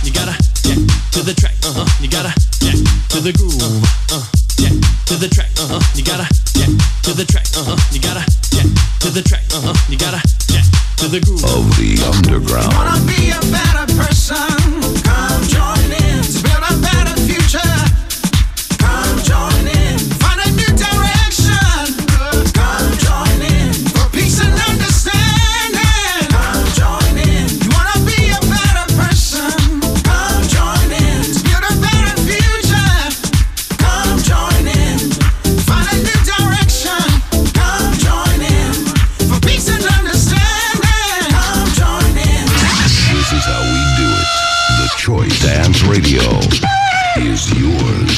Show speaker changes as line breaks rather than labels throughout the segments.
You gotta get to the track. You gotta get to the groove. Get to the track. You gotta get to the track. You gotta get to the track. You gotta get to the groove
of the underground.
You wanna be a better person? Come join in to build a better future. Come join in, find a new direction. Come join in for peace and understanding. Come join in. You wanna be a better person? Come join in to build a better future. Come join in, find a new direction. Come join in for peace and understanding. Come join in.
This is how we do it. The Choice Dance Radio is yours.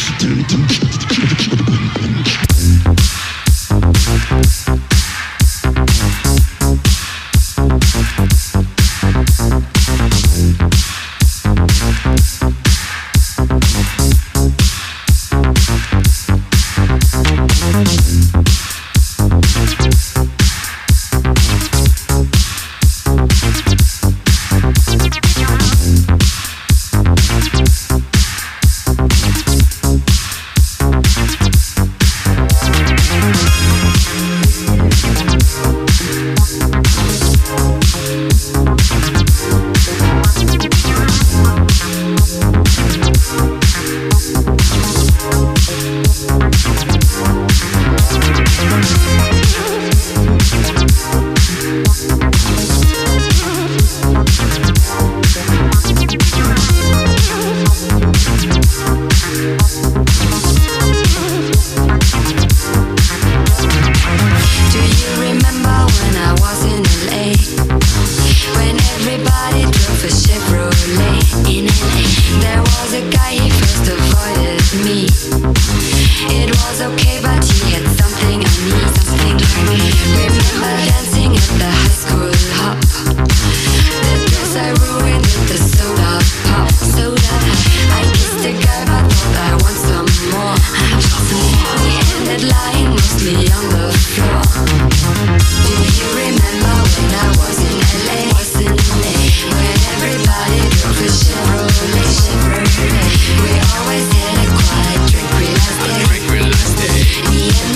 Me and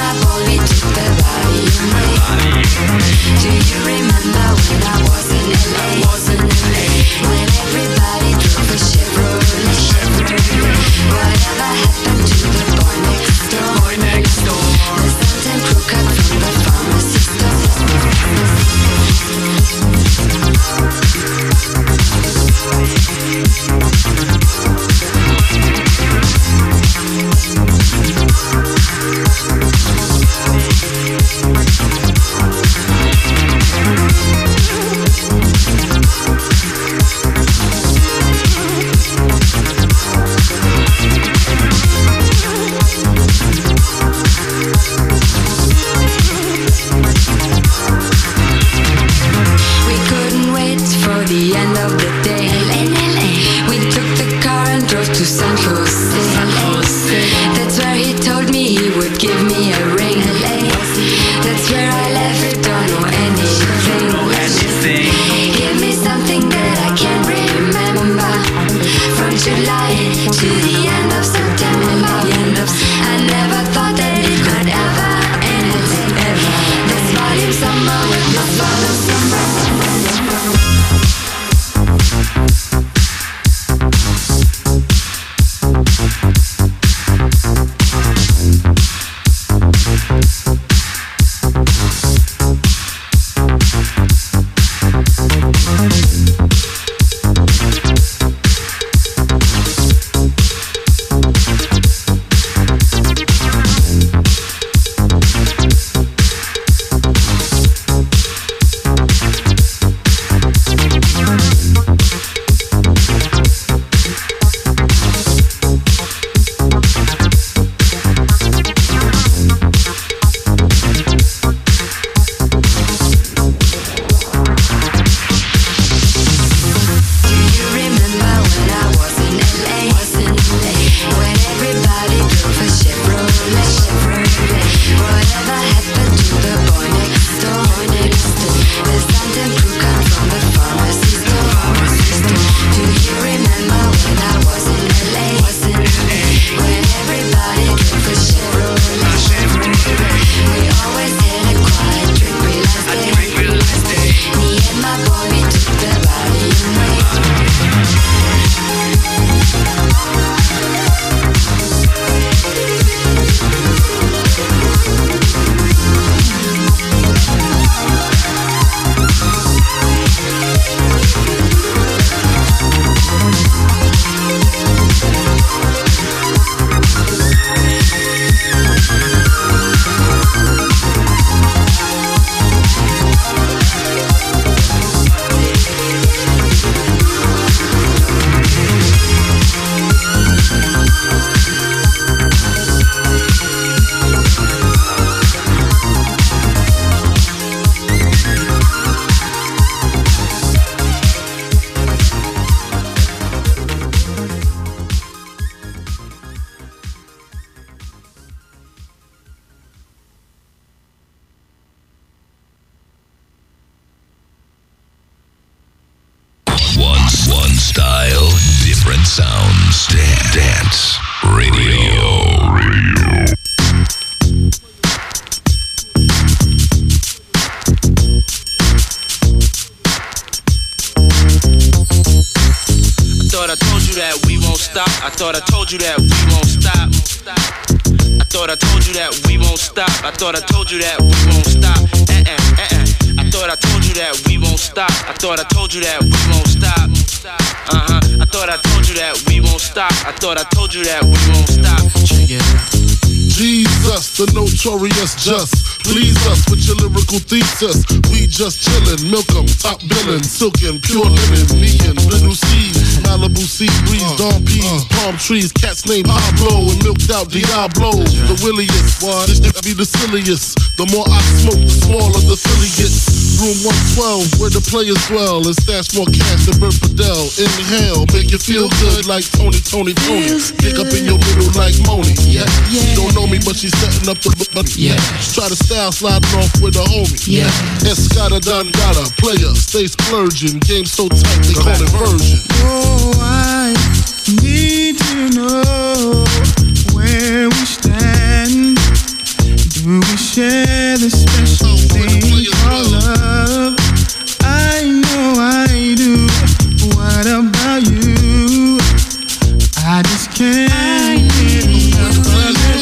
thought I told you that we won't stop. I thought I told you that we won't stop. I thought I told you that we won't stop. I thought I told you that we won't stop. I thought I told you that we won't stop. I thought I told you that we won't stop. I thought I told you that we won't stop. I thought I told you that we won't stop. Check it out.
Jesus, the notorious just. Please us with your lyrical thesis. We just chillin', milk 'em, top billin', silkin', pure linen, me and Little C, Malibu sea breeze, dawn peas, palm trees, cats named Pablo and milked out Diablo. The williest, this to be the silliest. The more I smoke, the smaller the silly gets. Room 112, where the players dwell, and stash more cash than Bert Fidel. Inhale, make you feel good like Tony. Pick up in your middle like Moni. Yeah. She don't know me, but she's setting up the money. Yeah. Try to style sliding off with a homie. Yeah. Escada Dangada, player, stay splurging. Game so tight, they call it version.
Oh, I need to know where we stand. Do we share this special thing called love? I know I do. What about you? I just can't get enough of this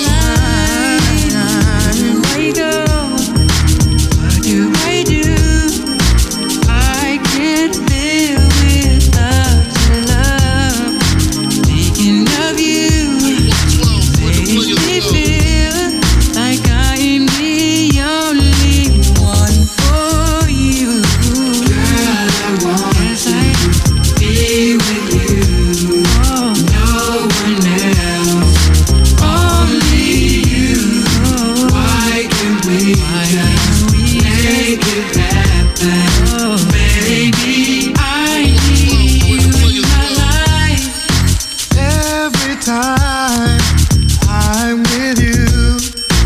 time.
Where you go? What do I do? I can't live without your love. Thinking of you makes me feel like I am the only one for you. Girl, I want to be with you. No one else, only you. Why can't we just make it happen? Baby, I need you in my life.
Every time I'm with you,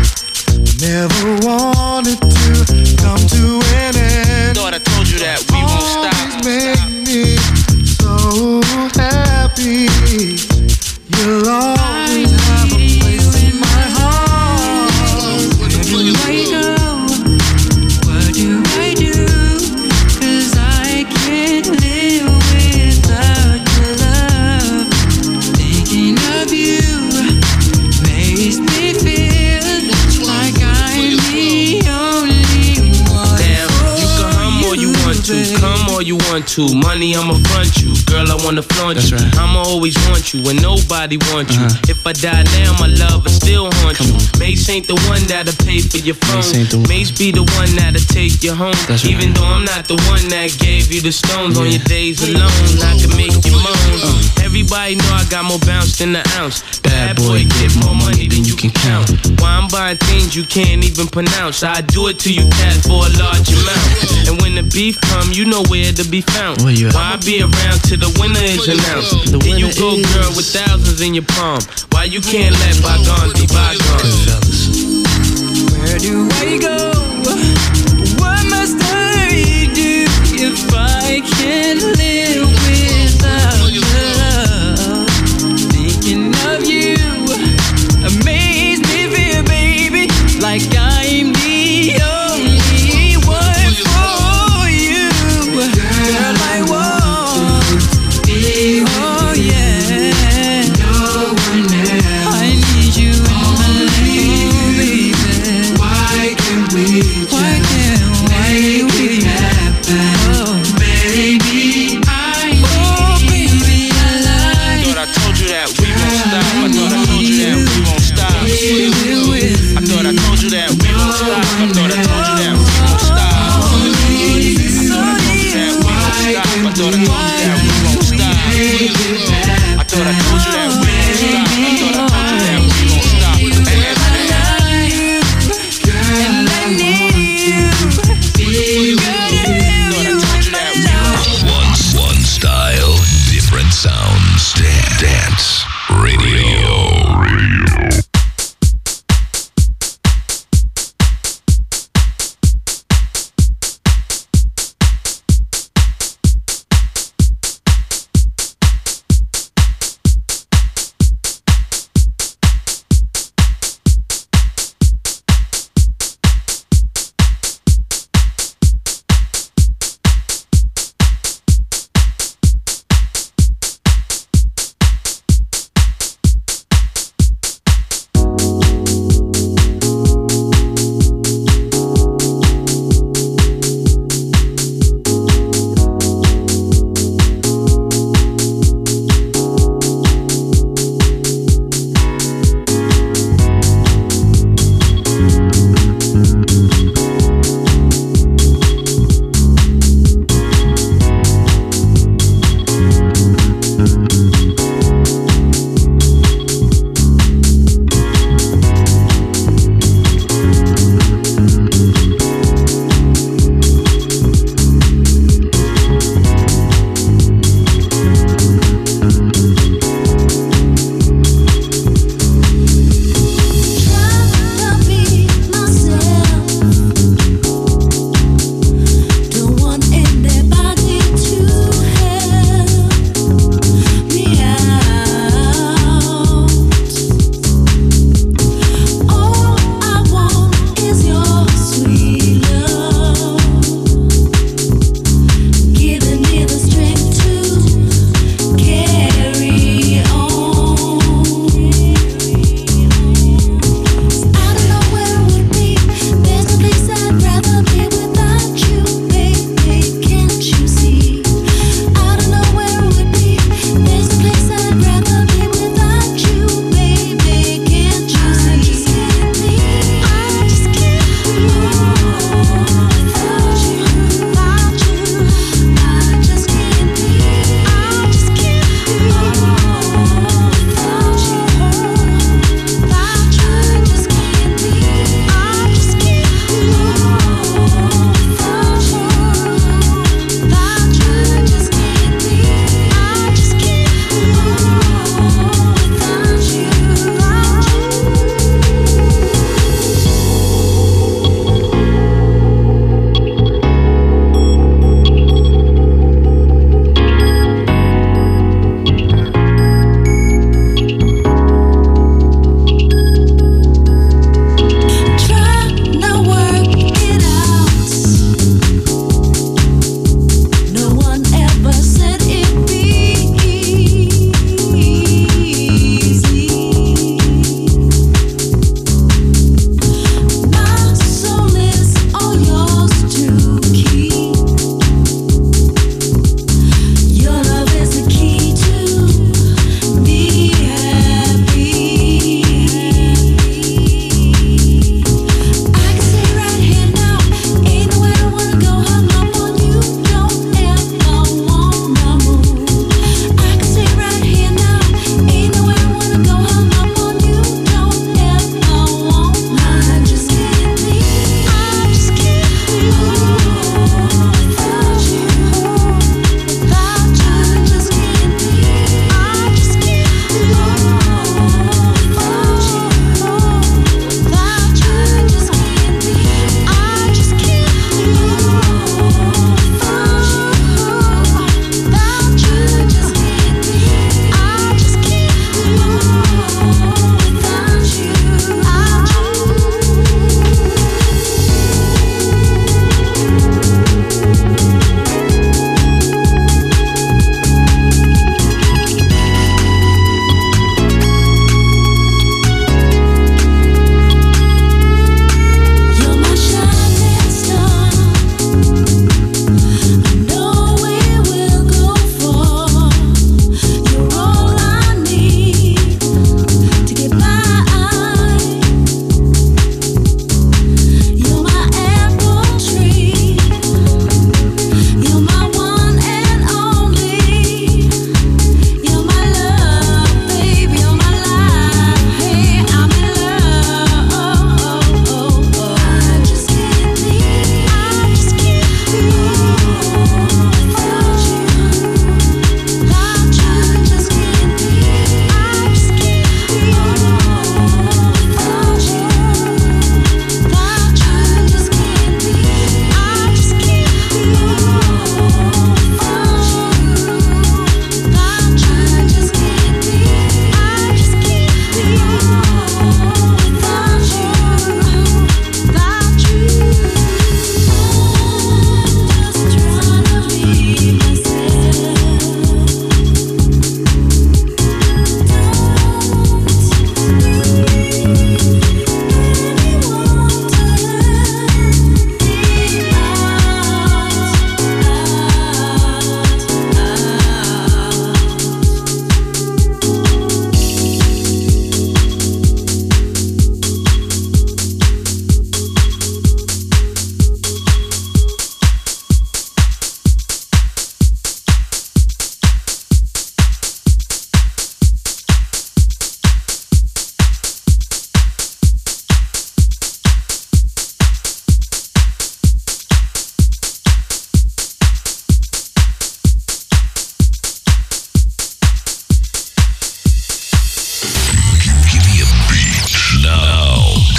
never wanted to come to an end.
Thought I told you that we won't stop.
Always make me so happy. You'll always have a place in my heart.
Where do I go? What do I do? 'Cause I can't live without your love. Thinking of you makes me feel like I'm the only one.
Damn, you can hum all you want to, come all you want to. Money, I'ma front you. Girl, I wanna flaunt you.
Right.
I'ma always want you when nobody wants you. If I die now, my love will still haunt you. Mace ain't the one that'll pay for your phone.
Mace ain't the one.
Mace be the one that'll take you home.
That's
Even
right.
though I'm not the one that gave you the stones on your days alone, I can make you moan. Everybody know I got more bounce than an ounce. Bad boy, get more money than you can count. Why I'm buying things you can't even pronounce. I do it to you, cat, for a large amount. And when the beef come, you know where to be found.
Where you at?
Why I be around till the winner is announced?
The
Then you
winner
go,
is-
girl, with thousands in your palm. Why you can't let bygones be bygones?
Where do I go? What must I do if I can't live without your love? Thinking of you makes me feel, baby, like I'm the only one for you. Girl, I want to be with oh, yeah. No one else. I need you in my life, baby. Why can't we make it happen? Oh. Baby, I need your life.
Thought I told you that we won't stop. I thought I told you that we won't stop. I thought I told you that we won't stop. I thought I told you that we won't stop. I thought I told you that we won't stop. I thought I told you that we won't stop. I thought I told you that we won't stop. I thought I told you that we won't stop.
And I need you.
One style, different sounds. Dance Radio.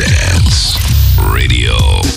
Dance Radio.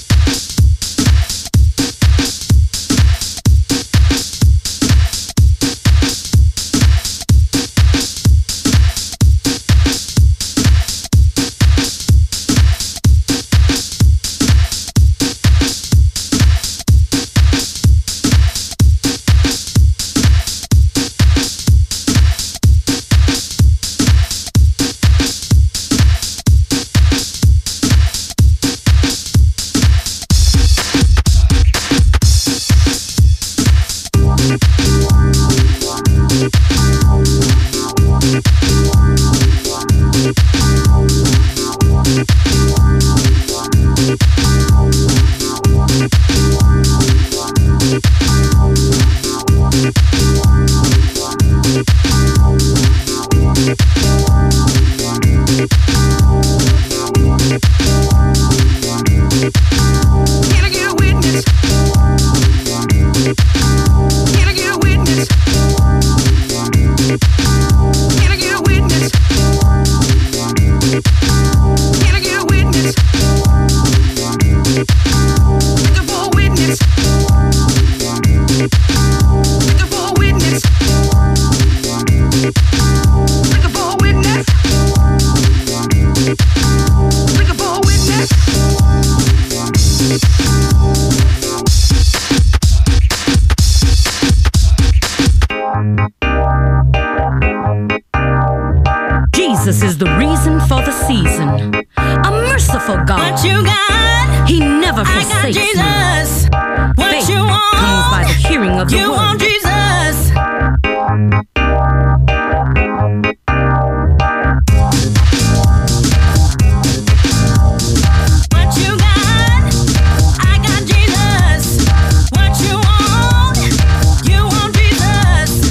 Jesus is the reason for the season. A merciful God.
What you got?
He never
I got
forsakes
Jesus.
me.
What
Faith
you want?
comes by the hearing of the
You
word.
want Jesus. What you got? I got Jesus. What you want? You want Jesus.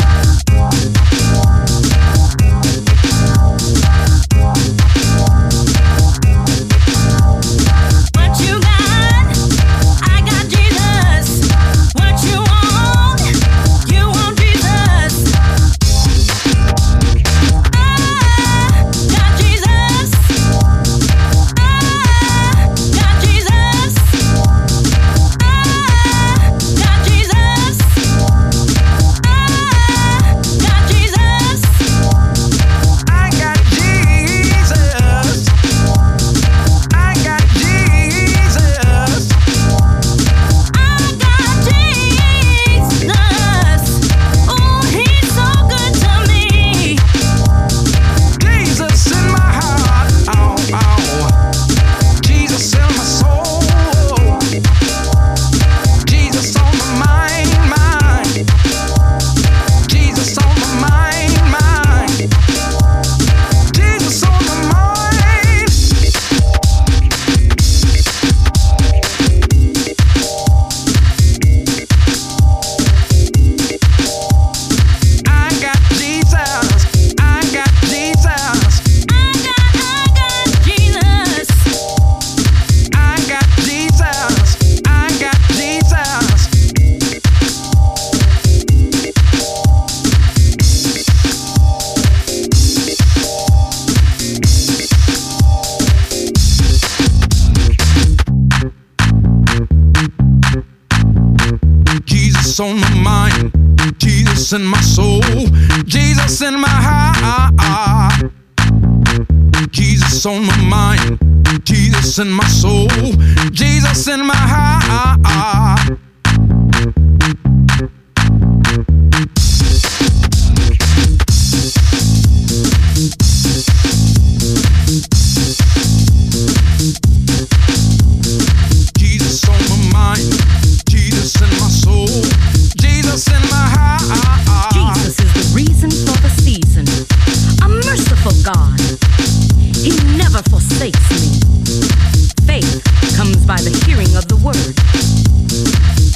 What you got? I got Jesus. What you want? You want Jesus. I got Jesus. I got Jesus. I got Jesus. I got Jesus.
I got Jesus. I got Jesus.
I got Jesus. Oh, he's so good to me.
Jesus in my heart. Oh, oh. Jesus in my soul. Jesus on my mind. Jesus on my mind. Jesus on my mind. I got Jesus. I got Jesus.
I got Jesus.
I got Jesus. I got Jesus. Jesus on my mind, Jesus in my soul, Jesus in my heart. Jesus on my mind, Jesus in my soul, Jesus in my heart. Jesus on my mind, Jesus in my soul, Jesus in my heart.
Jesus is the reason for the season. A merciful God. He never forsakes me. Faith comes by the hearing of the word.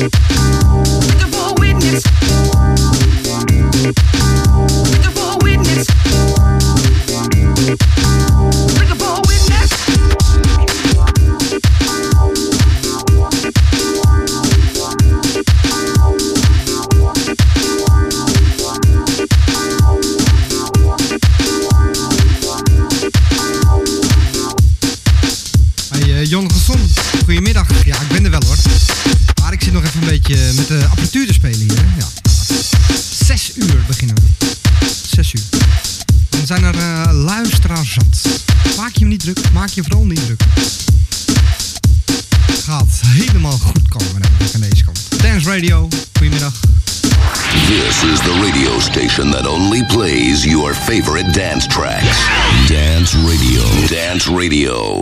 Looking for a witness. Looking for a witness. Looking for a witness.
Jon Gesson, goedemiddag. Ja, ik ben er wel hoor. Maar ik zit nog even een beetje met de apparatuur te spelen hier. Hè? Ja. 6 uur beginnen we. 6 uur. Dan zijn er luisteraars zat. Maak je hem niet druk. Maak je vooral niet druk. Gaat helemaal goed komen aan deze kant. Dance Radio, goedemiddag.
This is the radio station that only plays your favorite dance tracks. Dance Radio. Dance Radio.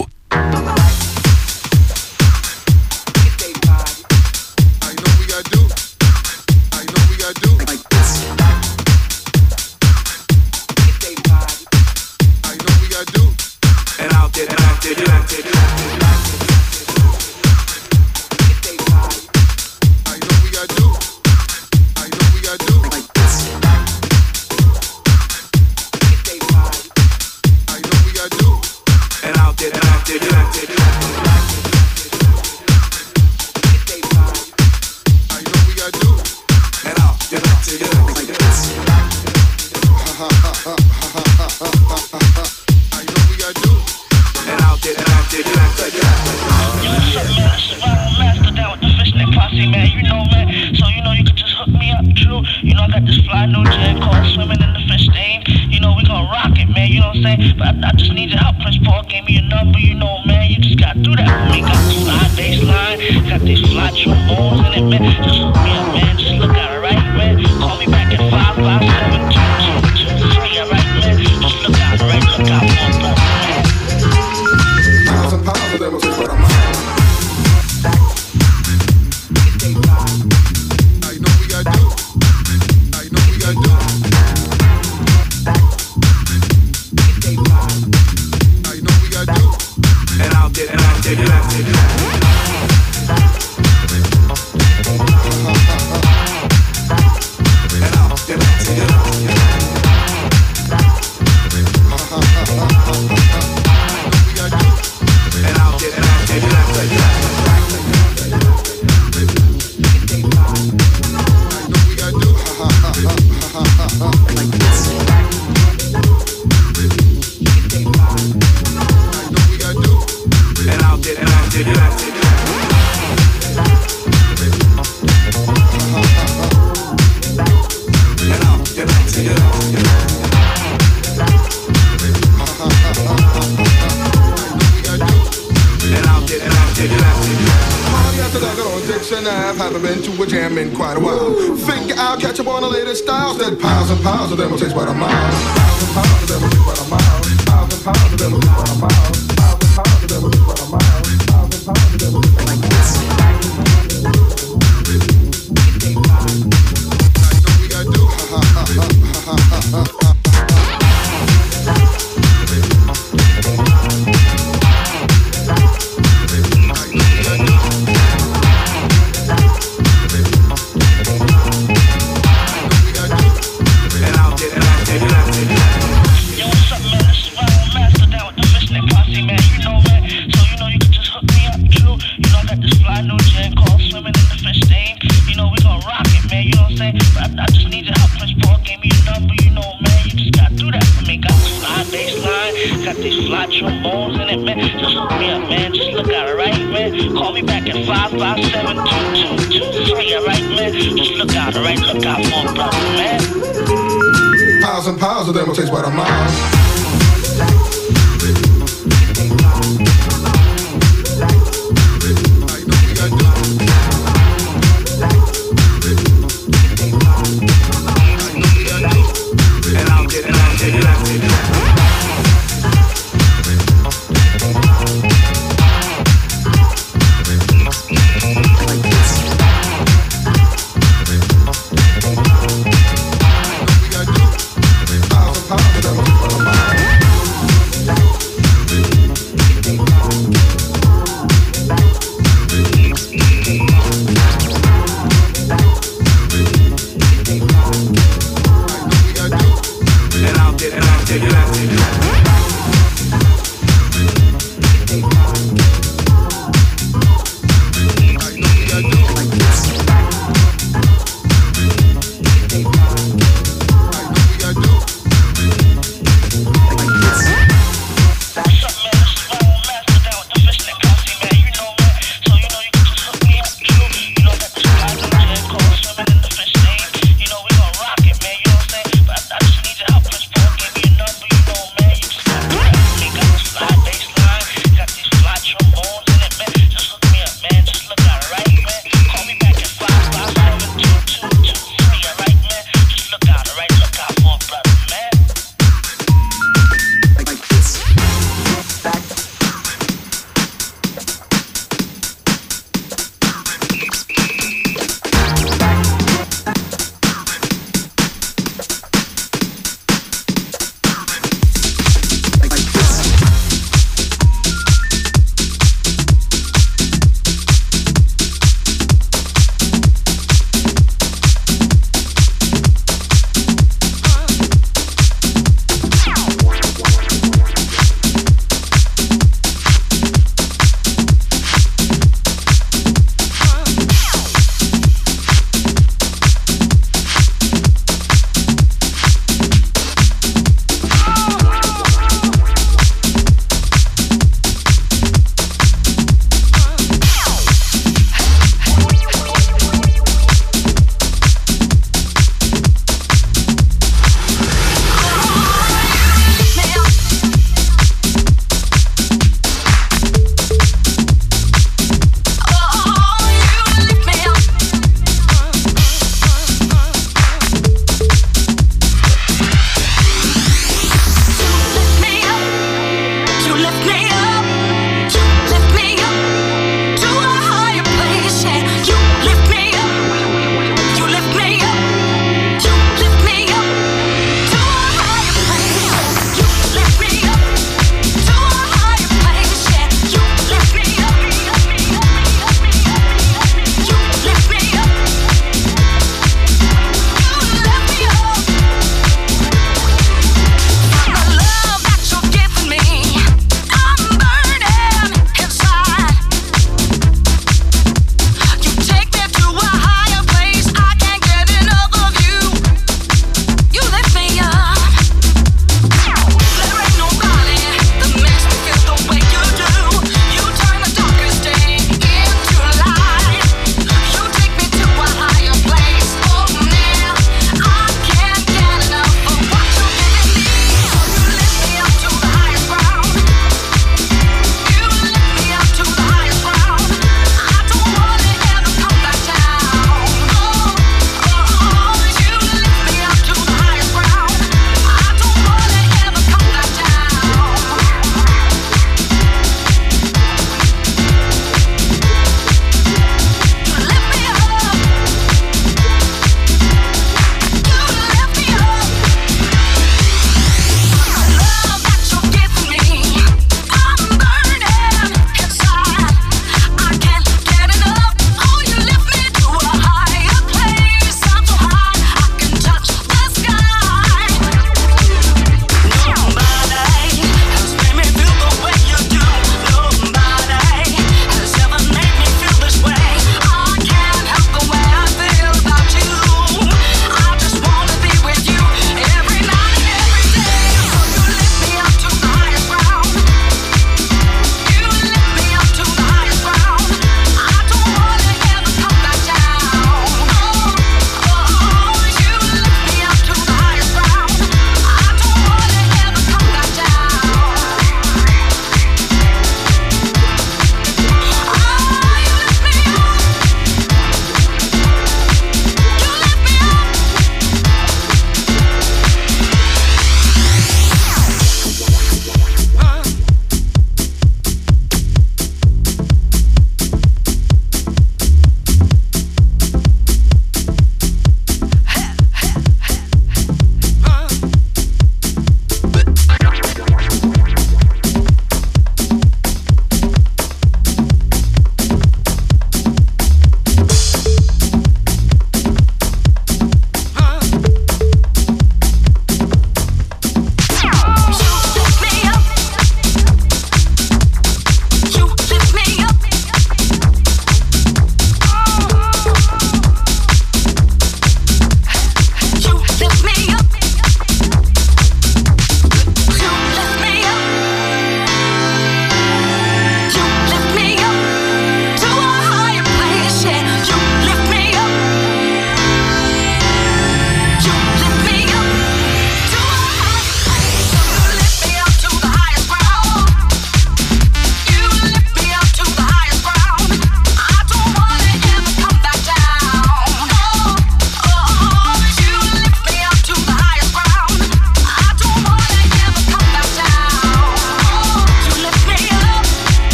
Pounds and pounds of them.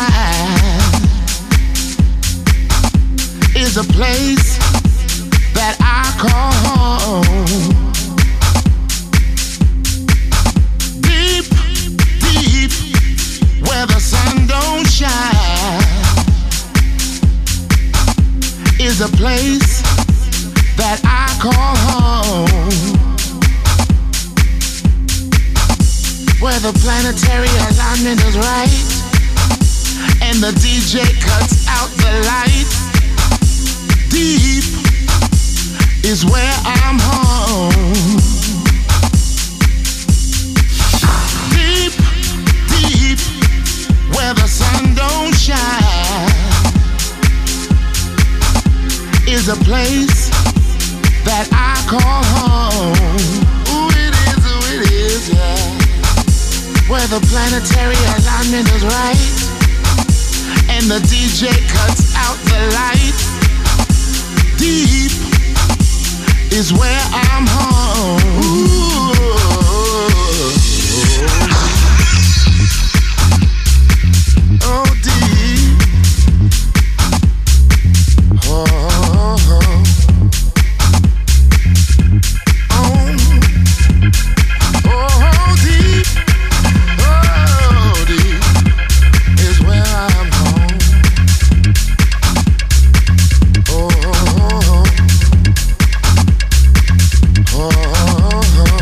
is a place that I call home. Deep, deep, where the sun don't shine, is a place that I call home. Where the planetary alignment is right, and the DJ cuts out the light. Deep is where I'm home. Deep, deep, where the sun don't shine, is a place that I call home. Ooh, it is, yeah. Where the planetary alignment is right, and the DJ cuts out the light. Deep is where I'm home. Ooh. Oh, deep. Oh, oh, oh. Oh, deep. Oh, deep is where I'm home. Oh, oh, oh.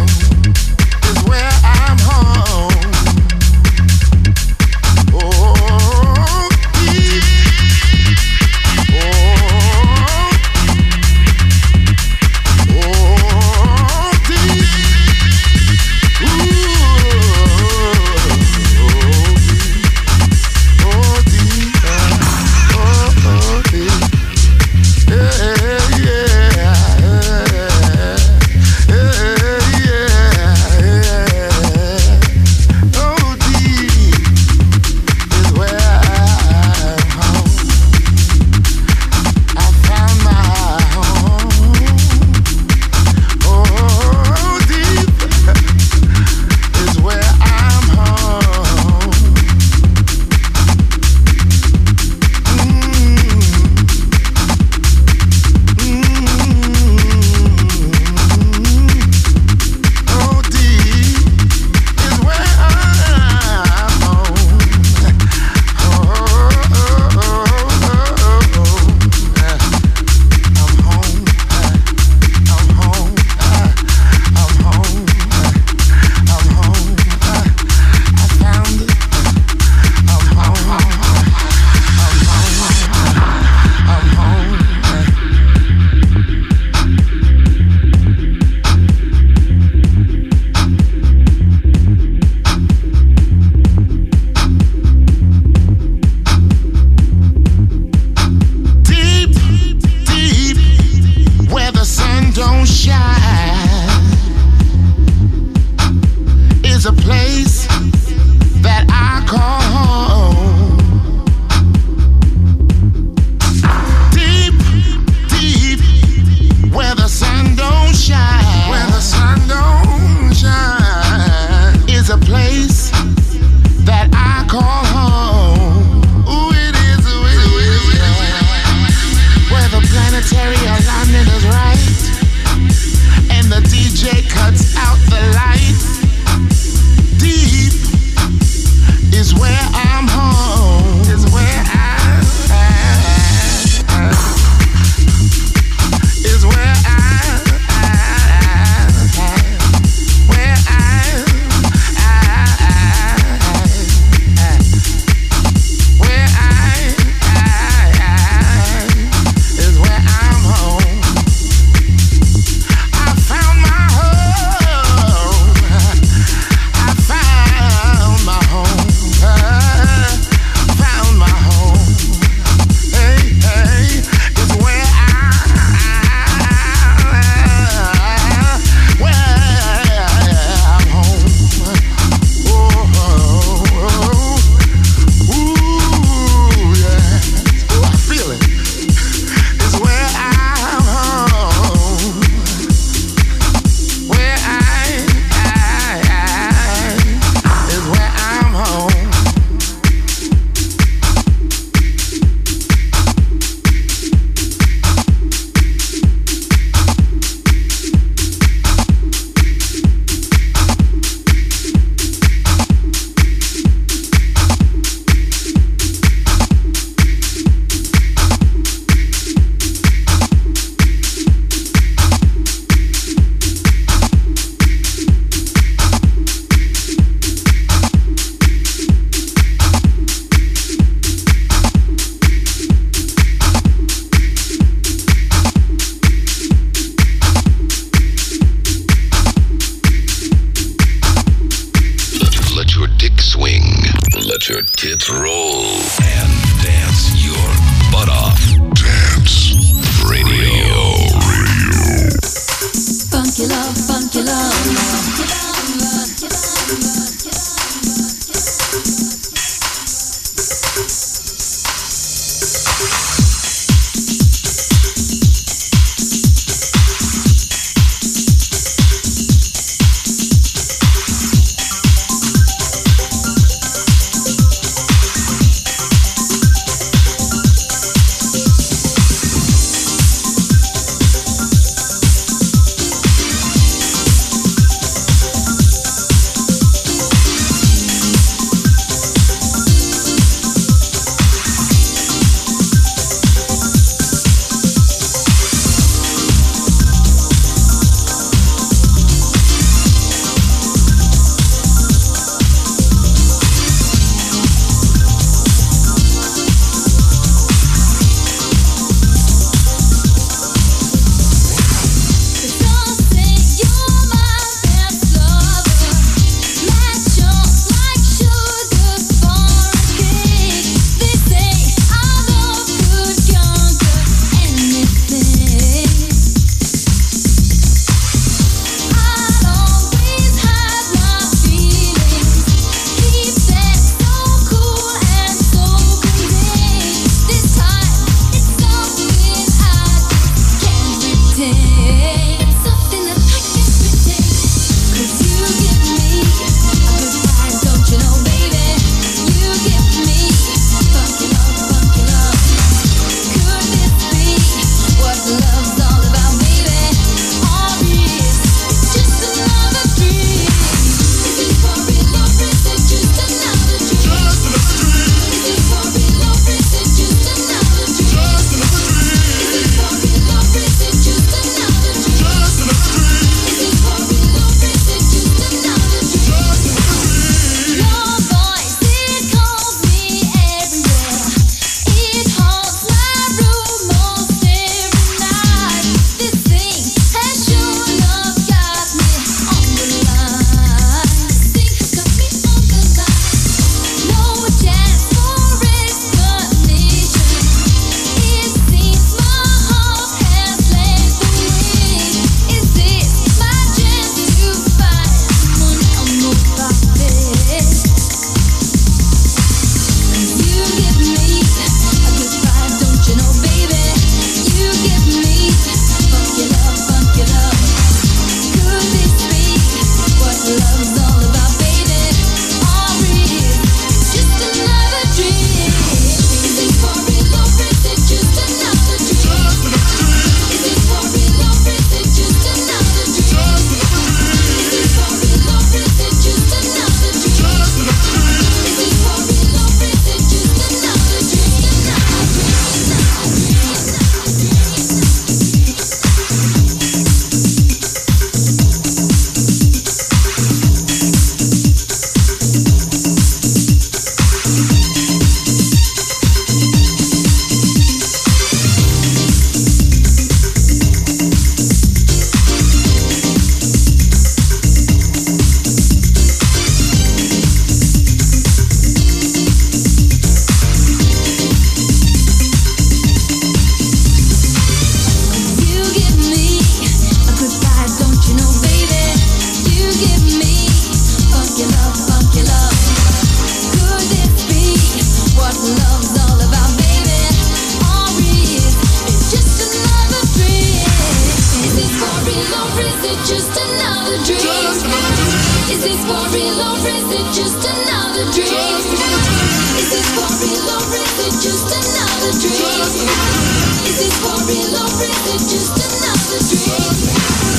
is it just another dream? Is it for real or is it just another dream? Is it for real or is it just another dream?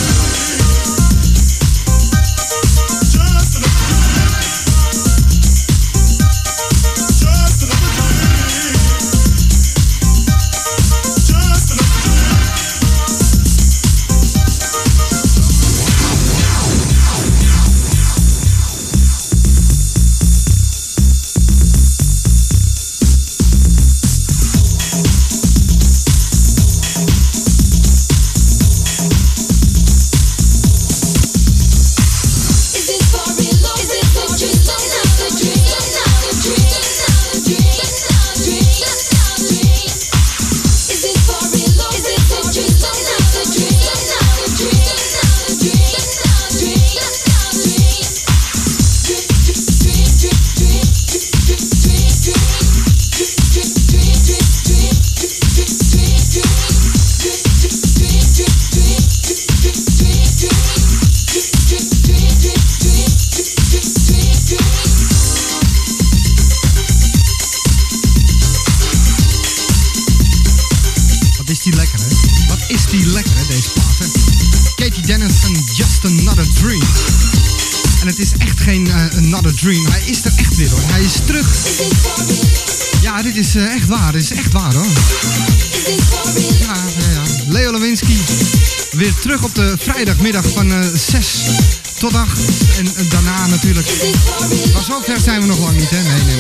Dream. Hij is er echt weer hoor. Hij is terug. Ja, dit is echt waar. Dit is echt waar hoor. Ja. Leo Lewinsky weer terug op de vrijdagmiddag van 6 tot 8. En daarna natuurlijk. Maar zo ver zijn we nog lang niet hè. Nee.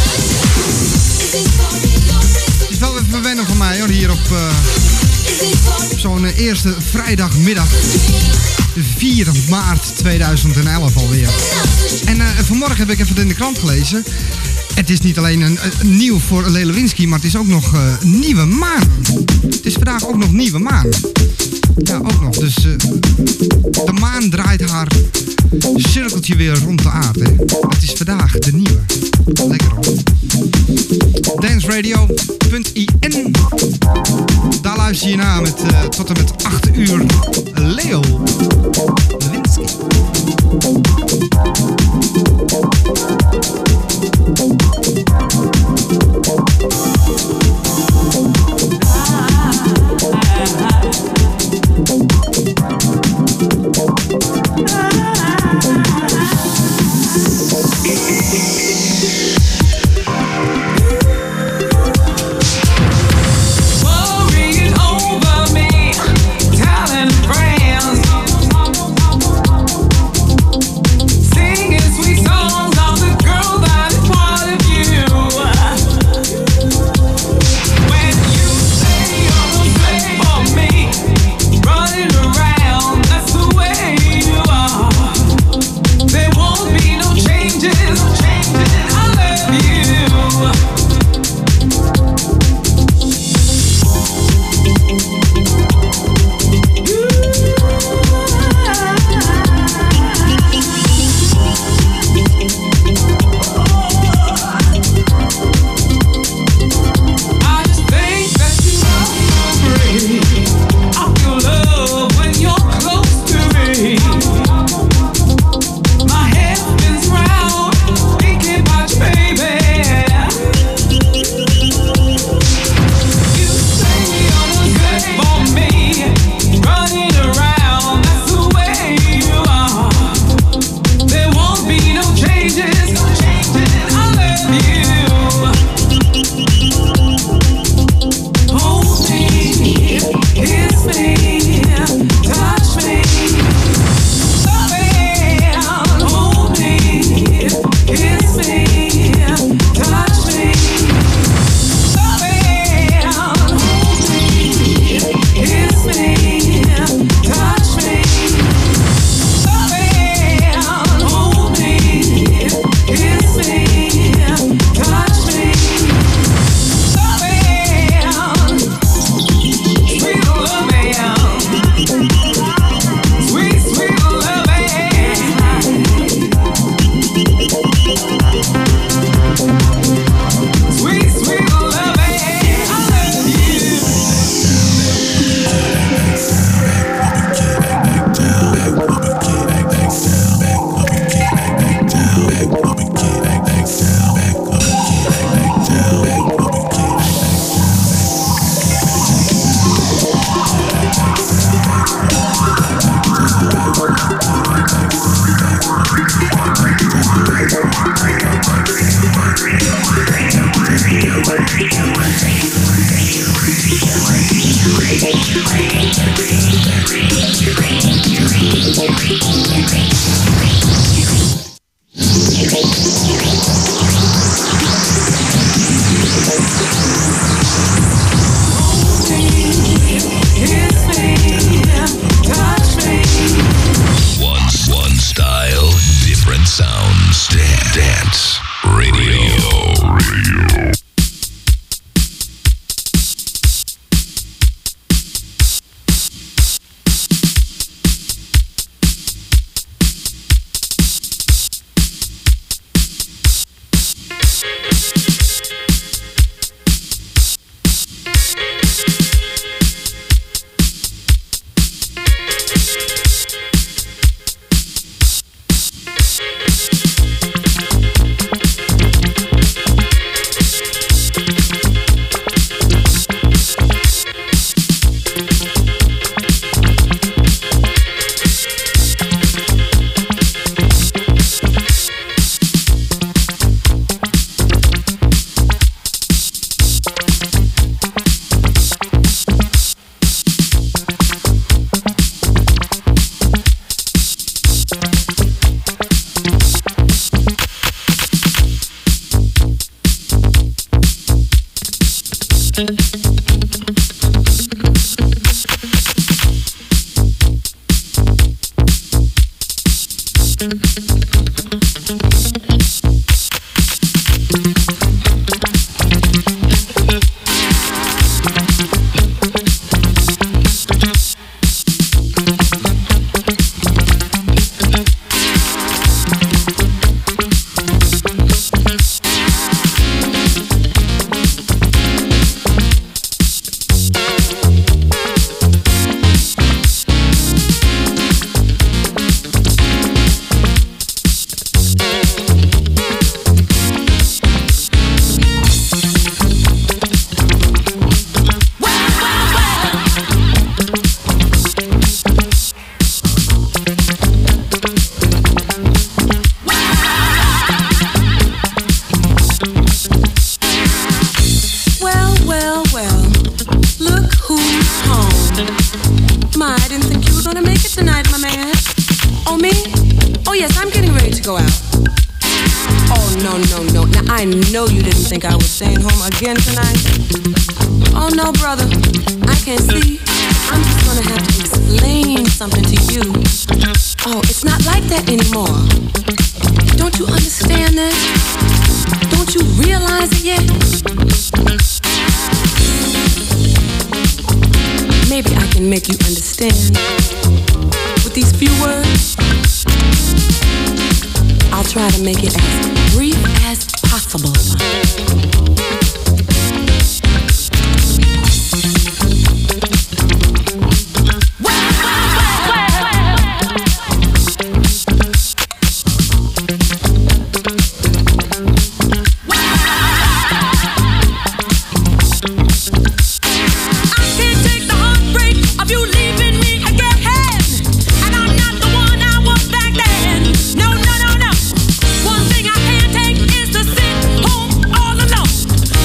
Het is wel even wennen voor mij hoor. Hier op zo'n eerste vrijdagmiddag. 4 maart 2011 alweer. En vanmorgen heb ik even in de krant gelezen. Het is niet alleen een nieuw voor Leo Lewinsky, maar het is ook nog nieuwe maan. Het is vandaag ook nog nieuwe maan. Ja, ook nog. Dus de maan draait haar cirkeltje weer rond de aarde. Het is vandaag de nieuwe. Lekker hoor. Danceradio.in. Daar luister je naar met tot en met 8 uur Leo Lewinsky.
Singing sweet songs of the girl that is wanted.
One style, different sounds. Dance Radio.
Again tonight? Oh no, brother, I can't see. I'm just gonna have to explain something to you. Oh, it's not like that anymore. Don't you understand that? Don't you realize it yet? Maybe I can make you understand with these few words. I'll try to make it as brief as possible.
One thing I can't take is to sit home all alone.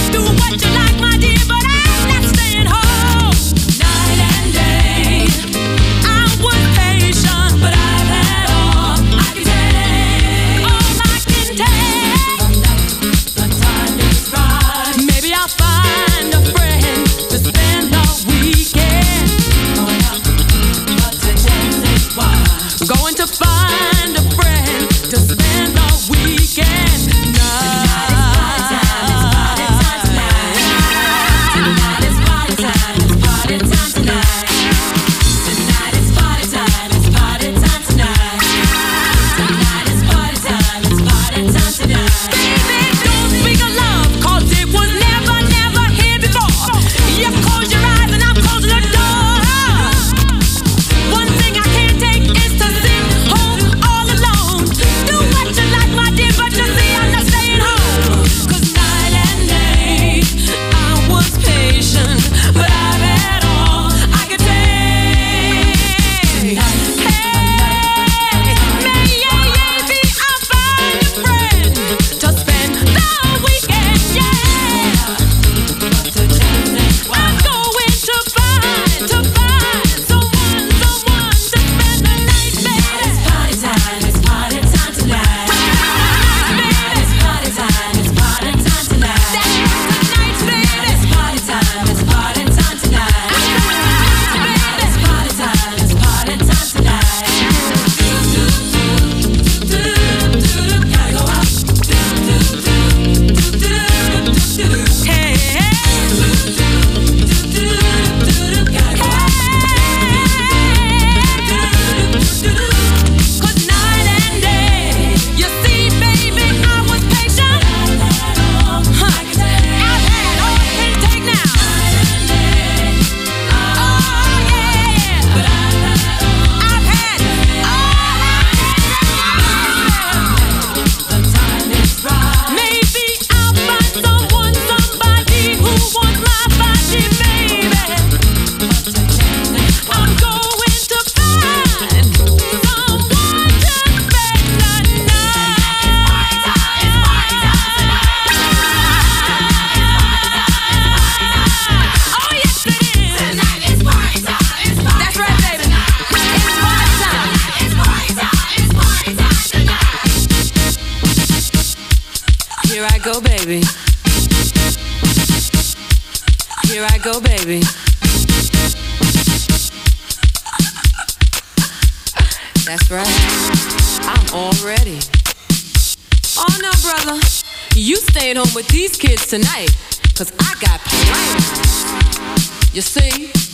I go, baby. Here I go, baby. That's right. I'm all ready. Oh no, brother. You staying home with these kids tonight, 'cause I got plans. You see?